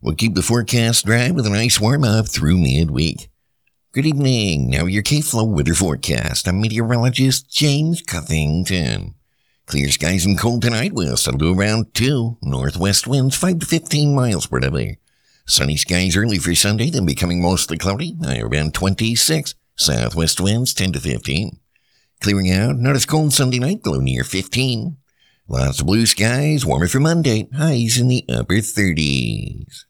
We'll keep the forecast dry with a nice warm-up through midweek. Good evening. Now your K-Flow weather forecast. I'm meteorologist James Cuffington. Clear skies and cold tonight with a low around 2. Northwest winds 5 to 15 miles per hour. Sunny skies early for Sunday, then becoming mostly cloudy, high around 26. Southwest winds 10 to 15. Clearing out, not as cold Sunday night, low near 15. Lots of blue skies, warmer for Monday, highs in the upper 30s.